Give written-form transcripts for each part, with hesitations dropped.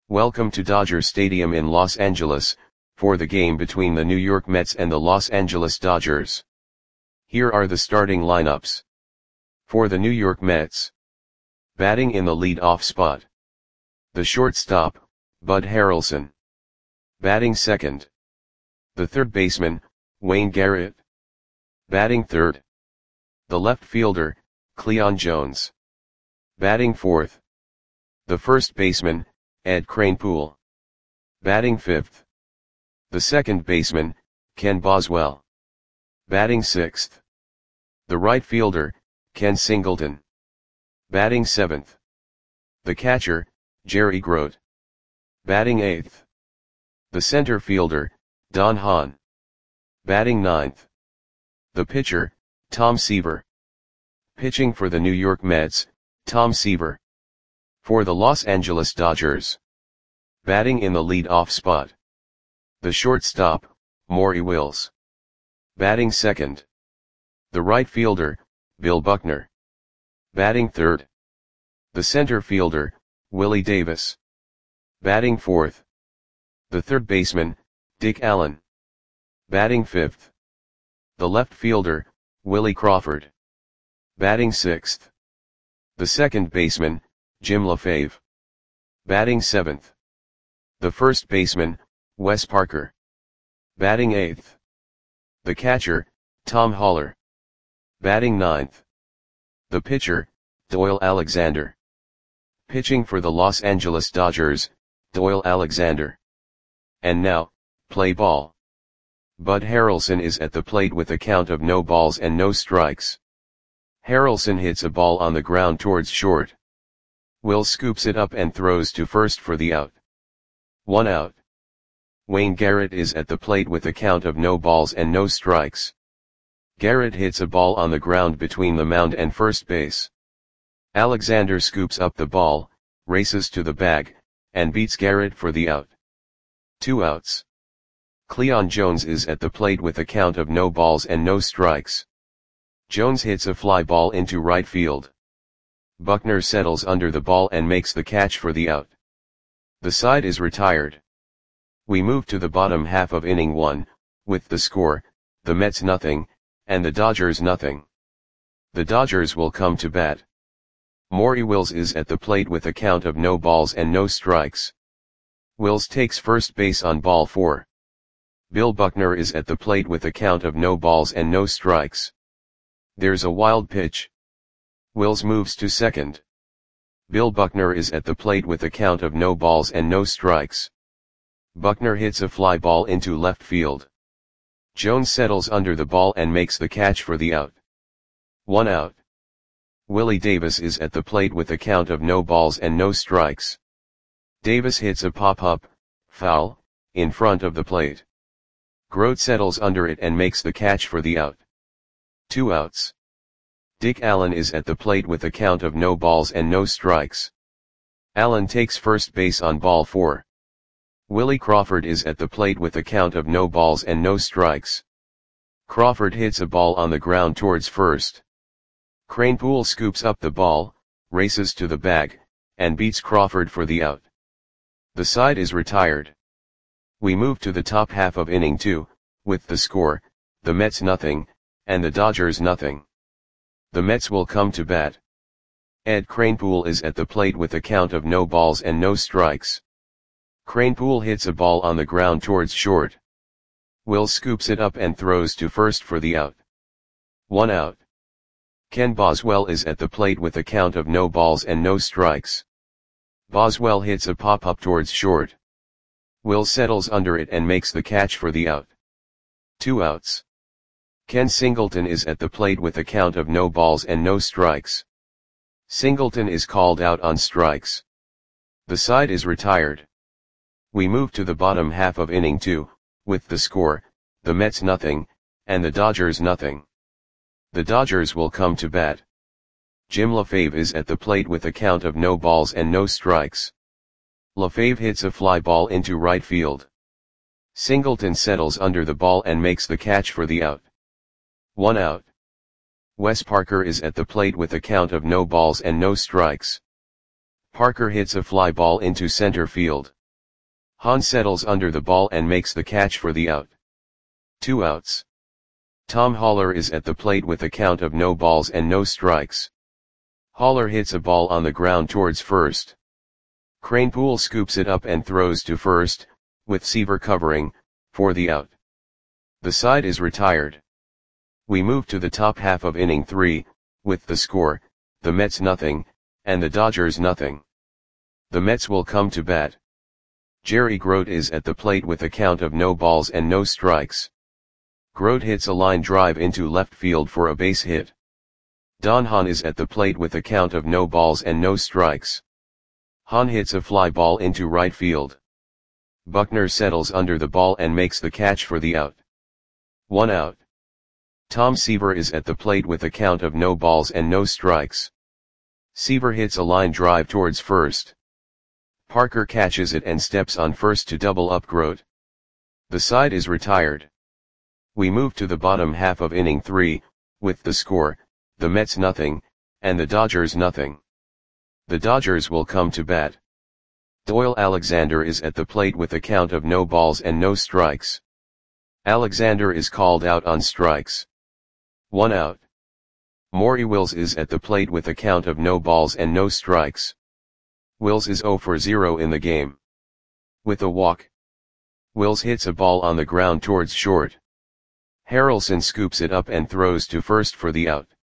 Welcome to Dodger Stadium in Los Angeles, for the game between the New York Mets and the Los Angeles Dodgers. Here are the starting lineups. For the New York Mets. Batting in the lead-off spot. The shortstop, Bud Harrelson. Batting second. The third baseman, Wayne Garrett. Batting third. The left fielder, Cleon Jones. Batting fourth. The first baseman, Ed Kranepool. Batting fifth. The second baseman, Ken Boswell. Batting sixth. The right fielder, Ken Singleton. Batting seventh. The catcher, Jerry Grote. Batting eighth. The center fielder, Don Hahn. Batting ninth. The pitcher, Tom Seaver. Pitching for the New York Mets, Tom Seaver. For the Los Angeles Dodgers. Batting in the lead-off spot. The shortstop, Maury Wills. Batting second. The right fielder, Bill Buckner. Batting third. The center fielder, Willie Davis. Batting fourth. The third baseman, Dick Allen. Batting fifth. The left fielder, Willie Crawford. Batting sixth. The second baseman, Jim LaFave. Batting seventh. The first baseman, Wes Parker. Batting eighth. The catcher, Tom Haller. Batting ninth. The pitcher, Doyle Alexander. Pitching for the Los Angeles Dodgers, Doyle Alexander. And now, play ball. Bud Harrelson is at the plate with a count of no balls and no strikes. Harrelson hits a ball on the ground towards short. Wills scoops it up and throws to first for the out. 1 out. Wayne Garrett is at the plate with a count of no balls and no strikes. Garrett hits a ball on the ground between the mound and first base. Alexander scoops up the ball, races to the bag, and beats Garrett for the out. 2 outs. Cleon Jones is at the plate with a count of no balls and no strikes. Jones hits a fly ball into right field. Buckner settles under the ball and makes the catch for the out. The side is retired. We move to the bottom half of inning 1, with the score, the Mets nothing, and the Dodgers nothing. The Dodgers will come to bat. Maury Wills is at the plate with a count of no balls and no strikes. Wills takes first base on ball 4. Bill Buckner is at the plate with a count of no balls and no strikes. There's a wild pitch. Wills moves to second. Bill Buckner is at the plate with a count of no balls and no strikes. Buckner hits a fly ball into left field. Jones settles under the ball and makes the catch for the out. 1 out. Willie Davis is at the plate with a count of no balls and no strikes. Davis hits a pop-up, foul, in front of the plate. Grote settles under it and makes the catch for the out. 2 outs. Dick Allen is at the plate with a count of no balls and no strikes. Allen takes first base on ball 4. Willie Crawford is at the plate with a count of no balls and no strikes. Crawford hits a ball on the ground towards first. Kranepool scoops up the ball, races to the bag, and beats Crawford for the out. The side is retired. We move to the top half of inning 2, with the score, the Mets nothing, and the Dodgers nothing. The Mets will come to bat. Ed Kranepool is at the plate with a count of no balls and no strikes. Kranepool hits a ball on the ground towards short. Wills scoops it up and throws to first for the out. 1 out. Ken Boswell is at the plate with a count of no balls and no strikes. Boswell hits a pop-up towards short. Wills settles under it and makes the catch for the out. 2 outs. Ken Singleton is at the plate with a count of no balls and no strikes. Singleton is called out on strikes. The side is retired. We move to the bottom half of inning 2, with the score, the Mets nothing, and the Dodgers nothing. The Dodgers will come to bat. Jim LaFave is at the plate with a count of no balls and no strikes. LaFave hits a fly ball into right field. Singleton settles under the ball and makes the catch for the out. 1 out. Wes Parker is at the plate with a count of no balls and no strikes. Parker hits a fly ball into center field. Hahn settles under the ball and makes the catch for the out. 2 outs. Tom Haller is at the plate with a count of no balls and no strikes. Haller hits a ball on the ground towards first. Kranepool scoops it up and throws to first, with Seaver covering, for the out. The side is retired. We move to the top half of inning 3, with the score, the Mets nothing, and the Dodgers nothing. The Mets will come to bat. Jerry Grote is at the plate with a count of no balls and no strikes. Grote hits a line drive into left field for a base hit. Don Hahn is at the plate with a count of no balls and no strikes. Hahn hits a fly ball into right field. Buckner settles under the ball and makes the catch for the out. 1 out. Tom Seaver is at the plate with a count of no balls and no strikes. Seaver hits a line drive towards first. Parker catches it and steps on first to double up Grote. The side is retired. We move to the bottom half of inning 3, with the score, the Mets nothing, and the Dodgers nothing. The Dodgers will come to bat. Doyle Alexander is at the plate with a count of no balls and no strikes. Alexander is called out on strikes. 1 out. Maury Wills is at the plate with a count of no balls and no strikes. Wills is 0 for 0 in the game. With a walk. Wills hits a ball on the ground towards short. Harrelson scoops it up and throws to first for the out.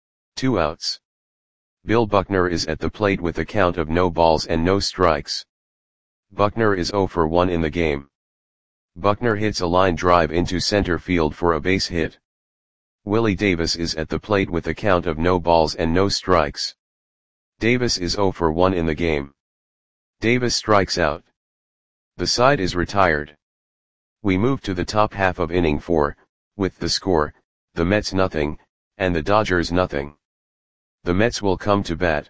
2 outs. Bill Buckner is at the plate with a count of no balls and no strikes. Buckner is 0 for 1 in the game. Buckner hits a line drive into center field for a base hit. Willie Davis is at the plate with a count of no balls and no strikes. Davis is 0 for 1 in the game. Davis strikes out. The side is retired. We move to the top half of inning 4, with the score, the Mets nothing, and the Dodgers nothing. The Mets will come to bat.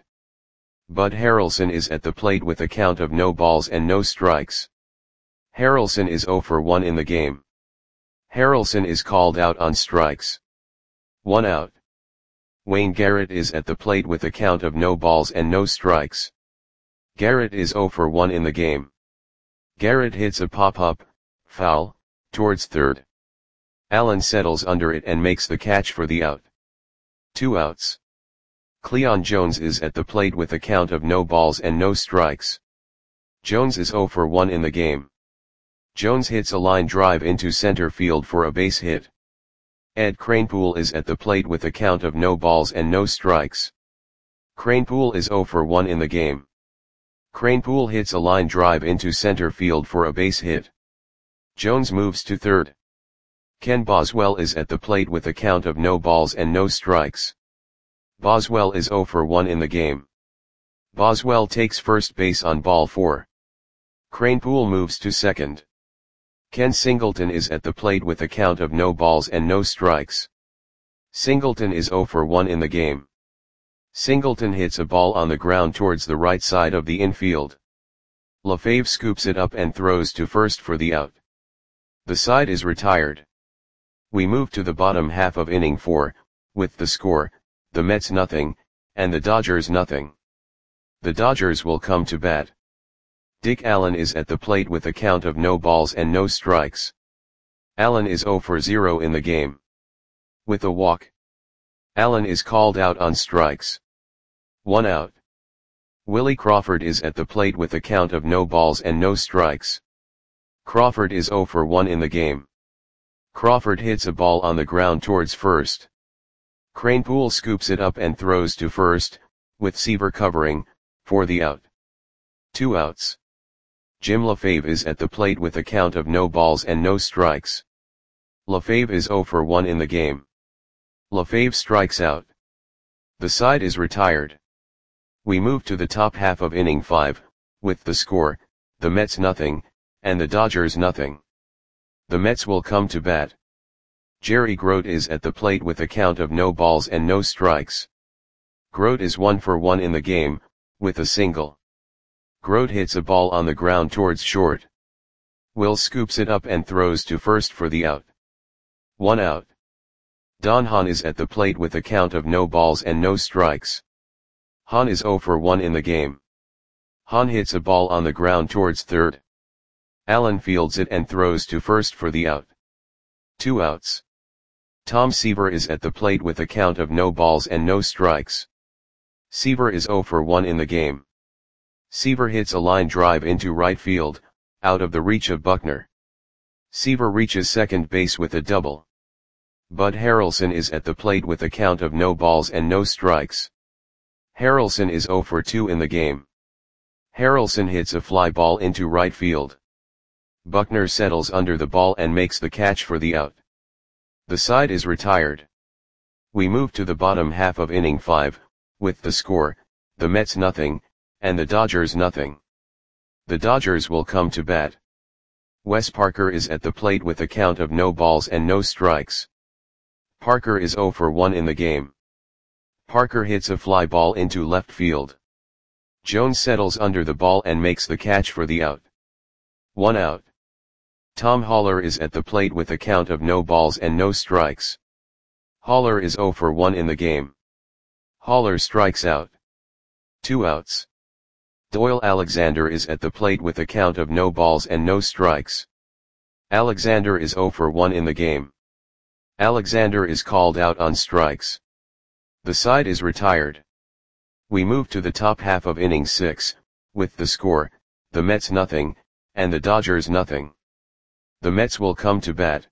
Bud Harrelson is at the plate with a count of no balls and no strikes. Harrelson is 0 for 1 in the game. Harrelson is called out on strikes. 1 out. Wayne Garrett is at the plate with a count of no balls and no strikes. Garrett is 0 for 1 in the game. Garrett hits a pop-up, foul, towards third. Allen settles under it and makes the catch for the out. 2 outs. Cleon Jones is at the plate with a count of no balls and no strikes. Jones is 0 for 1 in the game. Jones hits a line drive into center field for a base hit. Ed Kranepool is at the plate with a count of no balls and no strikes. Kranepool is 0 for 1 in the game. Kranepool hits a line drive into center field for a base hit. Jones moves to third. Ken Boswell is at the plate with a count of no balls and no strikes. Boswell is 0 for 1 in the game. Boswell takes first base on ball 4. Kranepool moves to second. Ken Singleton is at the plate with a count of no balls and no strikes. Singleton is 0 for 1 in the game. Singleton hits a ball on the ground towards the right side of the infield. LaFave scoops it up and throws to first for the out. The side is retired. We move to the bottom half of inning 4, with the score, the Mets nothing, and the Dodgers nothing. The Dodgers will come to bat. Dick Allen is at the plate with a count of no balls and no strikes. Allen is 0 for 0 in the game. With a walk. Allen is called out on strikes. 1 out. Willie Crawford is at the plate with a count of no balls and no strikes. Crawford is 0 for 1 in the game. Crawford hits a ball on the ground towards first. Kranepool scoops it up and throws to first, with Seaver covering, for the out. 2 outs. Jim LaFave is at the plate with a count of no balls and no strikes. LaFave is 0 for 1 in the game. LaFave strikes out. The side is retired. We move to the top half of inning 5, with the score, the Mets nothing, and the Dodgers nothing. The Mets will come to bat. Jerry Grote is at the plate with a count of no balls and no strikes. Grote is 1 for 1 in the game, with a single. Grote hits a ball on the ground towards short. Will scoops it up and throws to first for the out. 1 out. Don Hahn is at the plate with a count of no balls and no strikes. Hahn is 0 for 1 in the game. Hahn hits a ball on the ground towards third. Allen fields it and throws to first for the out. 2 outs. Tom Seaver is at the plate with a count of no balls and no strikes. Seaver is 0 for 1 in the game. Seaver hits a line drive into right field, out of the reach of Buckner. Seaver reaches second base with a double. Bud Harrelson is at the plate with a count of no balls and no strikes. Harrelson is 0 for 2 in the game. Harrelson hits a fly ball into right field. Buckner settles under the ball and makes the catch for the out. The side is retired. We move to the bottom half of inning 5, with the score, the Mets nothing, and the Dodgers nothing. The Dodgers will come to bat. Wes Parker is at the plate with a count of no balls and no strikes. Parker is 0 for 1 in the game. Parker hits a fly ball into left field. Jones settles under the ball and makes the catch for the out. 1 out. Tom Haller is at the plate with a count of no balls and no strikes. Haller is 0 for 1 in the game. Haller strikes out. 2 outs. Doyle Alexander is at the plate with a count of no balls and no strikes. Alexander is 0 for 1 in the game. Alexander is called out on strikes. The side is retired. We move to the top half of inning 6, with the score, the Mets nothing, and the Dodgers nothing. The Mets will come to bat.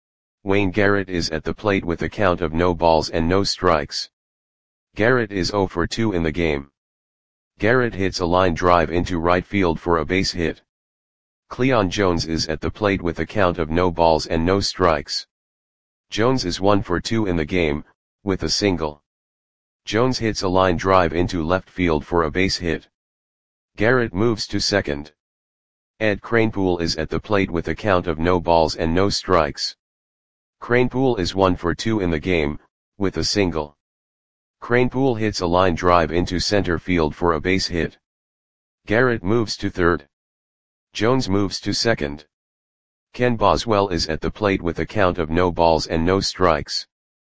Wayne Garrett is at the plate with a count of no balls and no strikes. Garrett is 0 for 2 in the game. Garrett hits a line drive into right field for a base hit. Cleon Jones is at the plate with a count of no balls and no strikes. Jones is 1 for 2 in the game, with a single. Jones hits a line drive into left field for a base hit. Garrett moves to second. Ed Kranepool is at the plate with a count of no balls and no strikes. Kranepool is 1 for 2 in the game, with a single. Kranepool hits a line drive into center field for a base hit. Garrett moves to third. Jones moves to second. Ken Boswell is at the plate with a count of no balls and no strikes.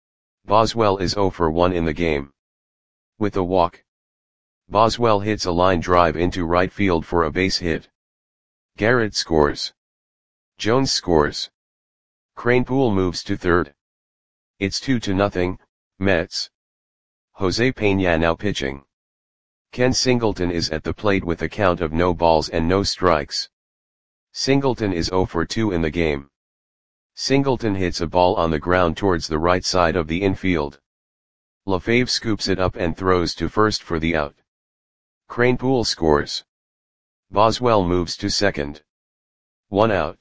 Boswell is 0 for 1 in the game. With a walk. Boswell hits a line drive into right field for a base hit. Garrett scores. Jones scores. Kranepool moves to third. It's 2-0, Mets. Jose Peña now pitching. Ken Singleton is at the plate with a count of no balls and no strikes. Singleton is 0 for 2 in the game. Singleton hits a ball on the ground towards the right side of the infield. LaFave scoops it up and throws to first for the out. Kranepool scores. Boswell moves to second. 1 out.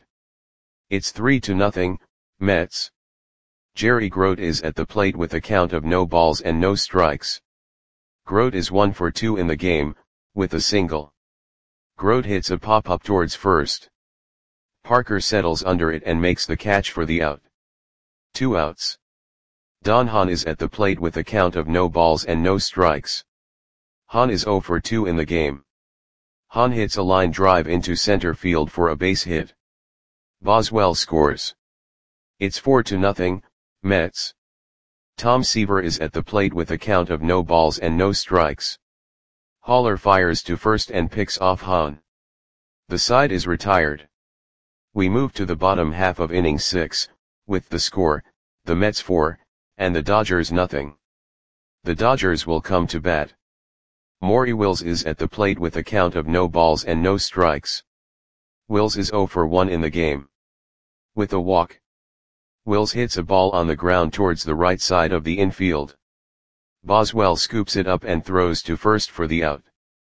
It's 3-0, Mets. Jerry Grote is at the plate with a count of no balls and no strikes. Grote is 1 for 2 in the game, with a single. Grote hits a pop-up towards first. Parker settles under it and makes the catch for the out. 2 outs. Don Hahn is at the plate with a count of no balls and no strikes. Hahn is 0 for 2 in the game. Hahn hits a line drive into center field for a base hit. Boswell scores. It's 4-0, Mets. Tom Seaver is at the plate with a count of no balls and no strikes. Haller fires to first and picks off Hahn. The side is retired. We move to the bottom half of inning 6, with the score, the Mets 4, and the Dodgers nothing. The Dodgers will come to bat. Maury Wills is at the plate with a count of no balls and no strikes. Wills is 0 for 1 in the game. With a walk. Wills hits a ball on the ground towards the right side of the infield. Boswell scoops it up and throws to first for the out.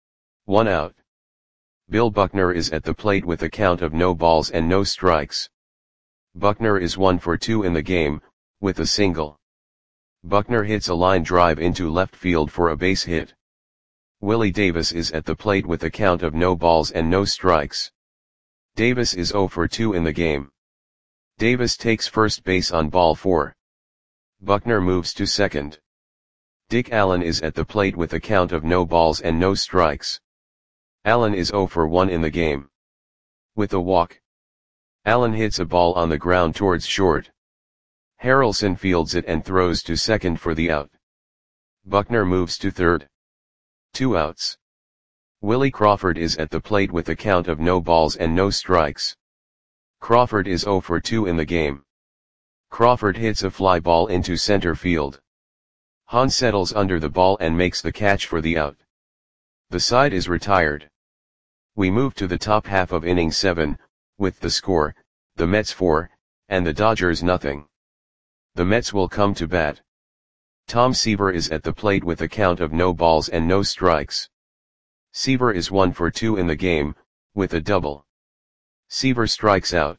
1 out. Bill Buckner is at the plate with a count of no balls and no strikes. Buckner is 1 for 2 in the game, with a single. Buckner hits a line drive into left field for a base hit. Willie Davis is at the plate with a count of no balls and no strikes. Davis is 0 for 2 in the game. Davis takes first base on ball 4. Buckner moves to second. Dick Allen is at the plate with a count of no balls and no strikes. Allen is 0 for 1 in the game. With a walk. Allen hits a ball on the ground towards short. Harrelson fields it and throws to second for the out. Buckner moves to third. 2 outs. Willie Crawford is at the plate with a count of no balls and no strikes. Crawford is 0 for 2 in the game. Crawford hits a fly ball into center field. Hahn settles under the ball and makes the catch for the out. The side is retired. We move to the top half of inning 7, with the score, the Mets 4, and the Dodgers nothing. The Mets will come to bat. Tom Seaver is at the plate with a count of no balls and no strikes. Seaver is 1 for 2 in the game, with a double. Seaver strikes out.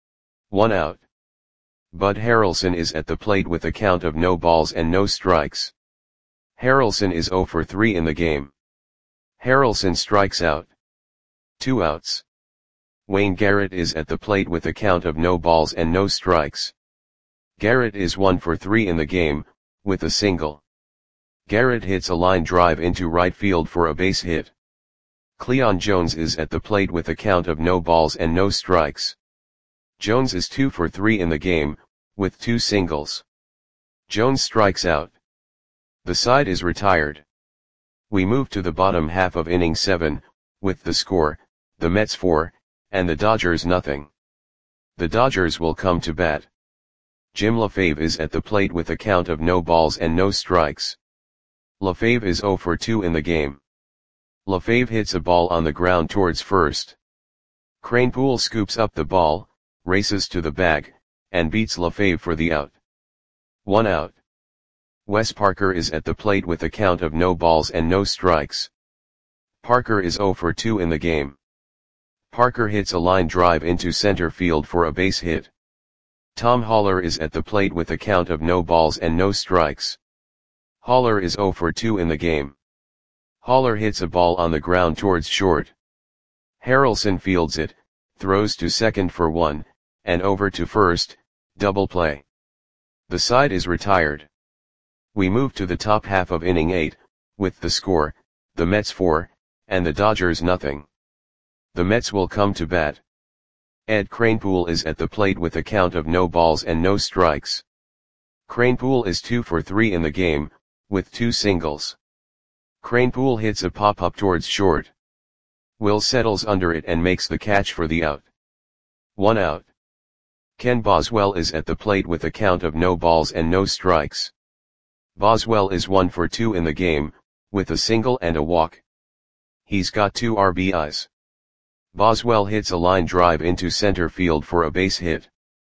1 out. Bud Harrelson is at the plate with a count of no balls and no strikes. Harrelson is 0 for 3 in the game. Harrelson strikes out. 2 outs. Wayne Garrett is at the plate with a count of no balls and no strikes. Garrett is 1 for 3 in the game, with a single. Garrett hits a line drive into right field for a base hit. Cleon Jones is at the plate with a count of no balls and no strikes. Jones is 2 for 3 in the game, with 2 singles. Jones strikes out. The side is retired. We move to the bottom half of inning 7, with the score, the Mets 4, and the Dodgers nothing. The Dodgers will come to bat. Jim LaFave is at the plate with a count of no balls and no strikes. LaFave is 0 for 2 in the game. LaFave hits a ball on the ground towards first. Kranepool scoops up the ball, races to the bag, and beats LaFave for the out. 1 out. Wes Parker is at the plate with a count of no balls and no strikes. Parker is 0 for 2 in the game. Parker hits a line drive into center field for a base hit. Tom Haller is at the plate with a count of no balls and no strikes. Haller is 0 for 2 in the game. Haller hits a ball on the ground towards short. Harrelson fields it, throws to second for 1, and over to first, double play. The side is retired. We move to the top half of inning 8, with the score, the Mets 4, and the Dodgers nothing. The Mets will come to bat. Ed Kranepool is at the plate with a count of no balls and no strikes. Kranepool is 2 for 3 in the game, with 2 singles. Kranepool hits a pop-up towards short. Will settles under it and makes the catch for the out. 1 out. Ken Boswell is at the plate with a count of no balls and no strikes. Boswell is 1 for 2 in the game, with a single and a walk. He's got 2 RBIs. Boswell hits a line drive into center field for a base hit.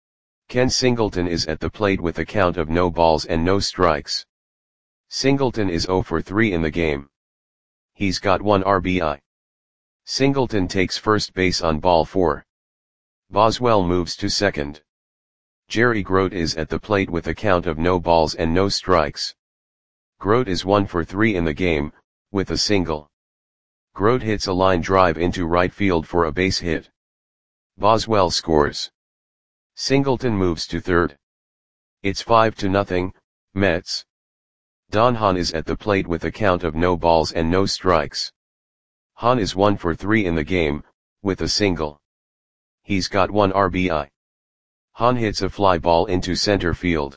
Ken Singleton is at the plate with a count of no balls and no strikes. Singleton is 0 for 3 in the game. He's got 1 RBI. Singleton takes first base on ball 4. Boswell moves to second. Jerry Grote is at the plate with a count of no balls and no strikes. Grote is 1 for 3 in the game, with a single. Grote hits a line drive into right field for a base hit. Boswell scores. Singleton moves to third. It's 5-0, Mets. Don Hahn is at the plate with a count of no balls and no strikes. Hahn is 1 for 3 in the game, with a single. He's got 1 RBI. Hahn hits a fly ball into center field.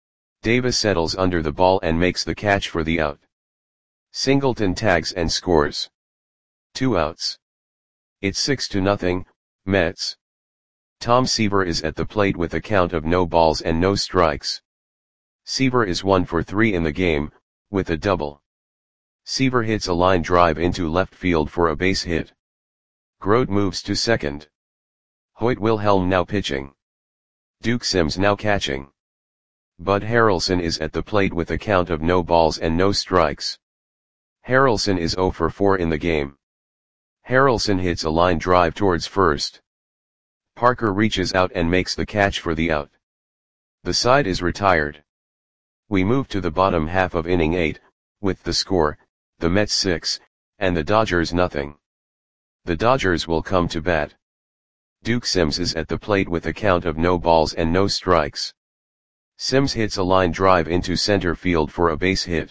Davis settles under the ball and makes the catch for the out. Singleton tags and scores. 2 outs. It's 6-0, Mets. Tom Seaver is at the plate with a count of no balls and no strikes. Seaver is 1 for 3 in the game, with a double. Seaver hits a line drive into left field for a base hit. Grote moves to second. Hoyt Wilhelm now pitching. Duke Sims now catching. Bud Harrelson is at the plate with a count of no balls and no strikes. Harrelson is 0 for 4 in the game. Harrelson hits a line drive towards first. Parker reaches out and makes the catch for the out. The side is retired. We move to the bottom half of inning 8, with the score, the Mets 6, and the Dodgers nothing. The Dodgers will come to bat. Duke Sims is at the plate with a count of no balls and no strikes. Sims hits a line drive into center field for a base hit.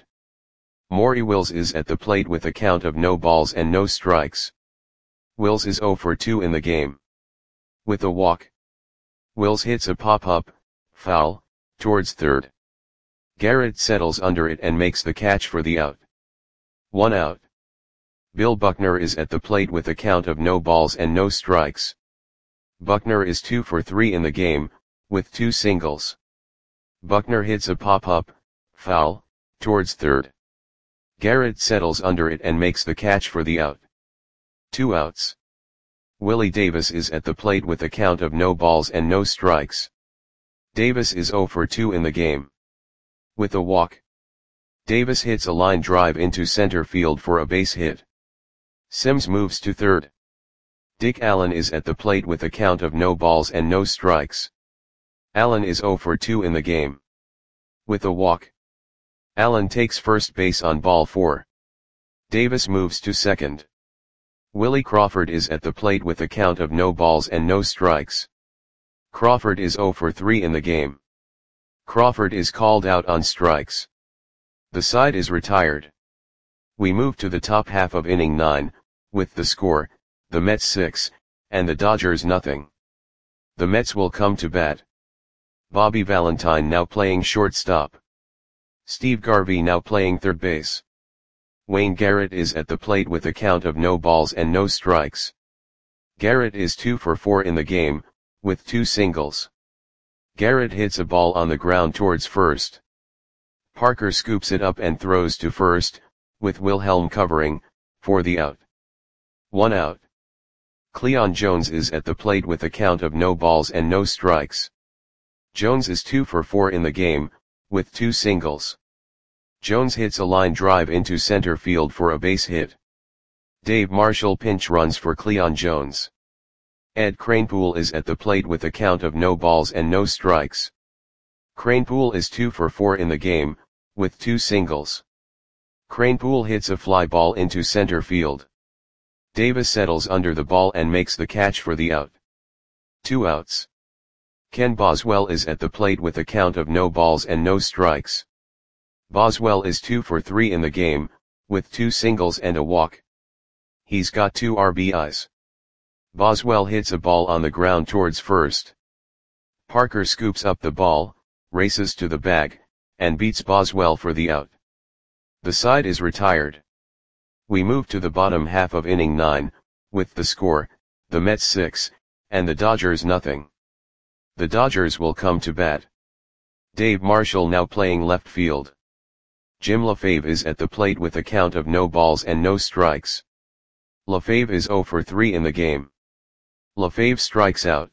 Maury Wills is at the plate with a count of no balls and no strikes. Wills is 0 for 2 in the game. With a walk. Wills hits a pop-up, foul, towards third. Garrett settles under it and makes the catch for the out. 1 out. Bill Buckner is at the plate with a count of no balls and no strikes. Buckner is 2 for 3 in the game, with 2 singles. Buckner hits a pop-up, foul, towards third. Garrett settles under it and makes the catch for the out. 2 outs. Willie Davis is at the plate with a count of no balls and no strikes. Davis is 0 for 2 in the game. With a walk. Davis hits a line drive into center field for a base hit. Sims moves to third. Dick Allen is at the plate with a count of no balls and no strikes. Allen is 0 for 2 in the game. With a walk. Allen takes first base on ball 4. Davis moves to second. Willie Crawford is at the plate with a count of no balls and no strikes. Crawford is 0 for 3 in the game. Crawford is called out on strikes. The side is retired. We move to the top half of inning 9, with the score, the Mets 6, and the Dodgers nothing. The Mets will come to bat. Bobby Valentine now playing shortstop. Steve Garvey now playing third base. Wayne Garrett is at the plate with a count of no balls and no strikes. Garrett is 2 for 4 in the game, with 2 singles. Garrett hits a ball on the ground towards first. Parker scoops it up and throws to first, with Wilhelm covering, for the out. 1 out. Cleon Jones is at the plate with a count of no balls and no strikes. Jones is 2 for 4 in the game, with 2 singles. Jones hits a line drive into center field for a base hit. Dave Marshall pinch runs for Cleon Jones. Ed Kranepool is at the plate with a count of no balls and no strikes. Kranepool is 2 for 4 in the game, with 2 singles. Kranepool hits a fly ball into center field. Davis settles under the ball and makes the catch for the out. 2 outs. Ken Boswell is at the plate with a count of no balls and no strikes. Boswell is 2 for 3 in the game, with 2 singles and a walk. He's got 2 RBIs. Boswell hits a ball on the ground towards first. Parker scoops up the ball, races to the bag, and beats Boswell for the out. The side is retired. We move to the bottom half of inning 9, with the score, the Mets 6, and the Dodgers nothing. The Dodgers will come to bat. Dave Marshall now playing left field. Jim LaFave is at the plate with a count of no balls and no strikes. LaFave is 0 for 3 in the game. LaFave strikes out.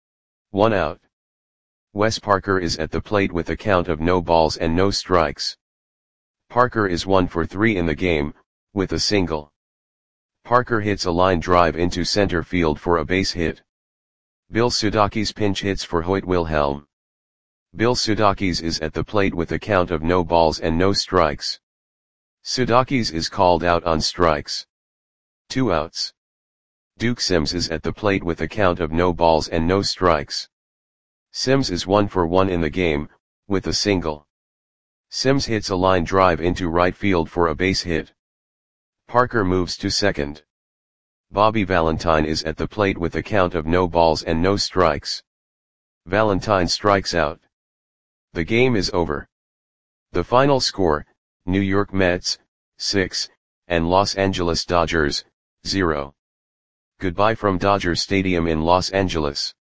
1 out. Wes Parker is at the plate with a count of no balls and no strikes. Parker is 1 for 3 in the game, with a single. Parker hits a line drive into center field for a base hit. Bill Sudakis pinch hits for Hoyt Wilhelm. Bill Sudakis is at the plate with a count of no balls and no strikes. Sudakis is called out on strikes. 2 outs. Duke Sims is at the plate with a count of no balls and no strikes. Sims is 1 for 1 in the game, with a single. Sims hits a line drive into right field for a base hit. Parker moves to second. Bobby Valentine is at the plate with a count of no balls and no strikes. Valentine strikes out. The game is over. The final score, New York Mets, 6, and Los Angeles Dodgers, 0. Goodbye from Dodger Stadium in Los Angeles.